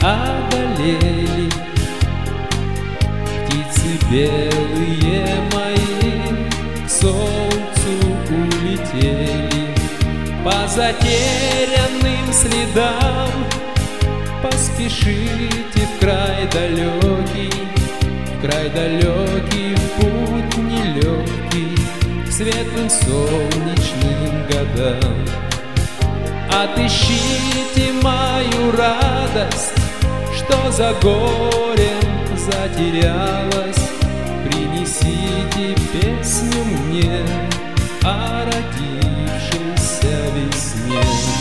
одолели. Птицы белые мои к солнцу улетели. По затерянным следам поспешите в край далекий, в путь нелегкий, к светлым солнечным годам. Отыщите мою радость, что за горем затерялась. Принесите песню мне о родившейся весне.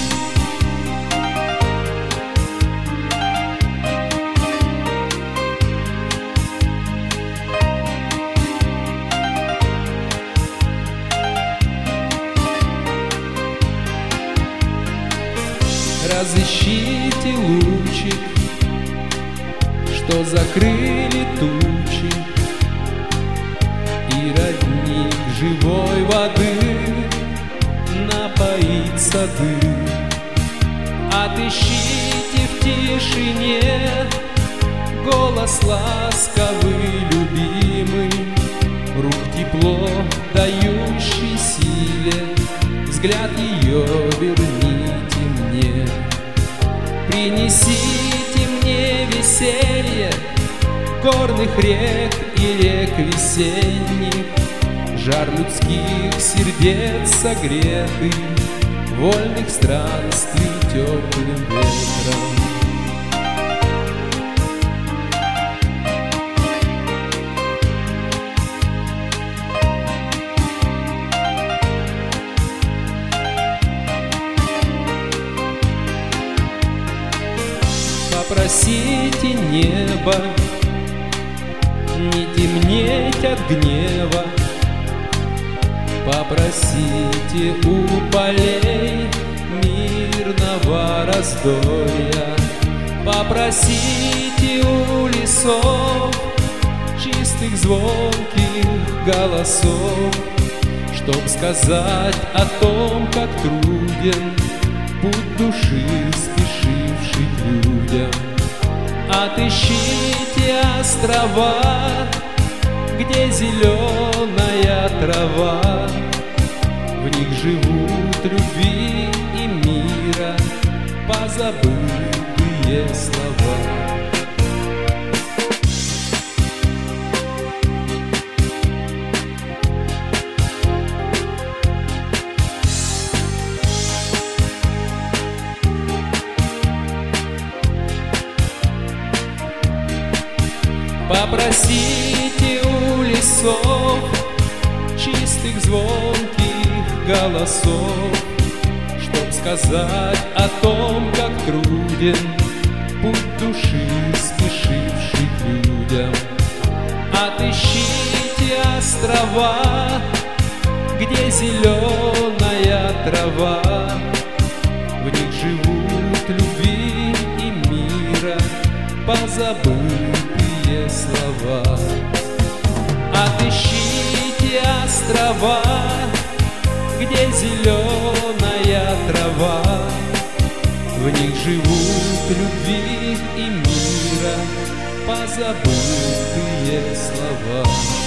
Разыщите лучик, что закрыли тучи, и родник живой воды напоит сады. Отыщите в тишине голос ласковый, любимый, рук тепло дающий силе, взгляд ее верните мне. Принесите мне веселье горных рек и рек весенних, жар людских сердец согретый, вольных странствий теплым ветром. Попросите небо не темнеть от гнева, попросите у полей мирного раздолья, попросите у лесов чистых звонких голосов, чтоб сказать о том, как труден путь души, спешивший к людям. Отыщите острова, где зеленая трава, в них живут любви и мира позабытые слова. Попросите у лесов чистых звонких голосов, чтоб сказать о том, как труден путь души, спешивший к людям. Отыщите острова, где зеленая трава, в них живут любви и мира позабытые слова. Отыщите острова, где зеленая трава, в них живут любви и мира позабытые слова.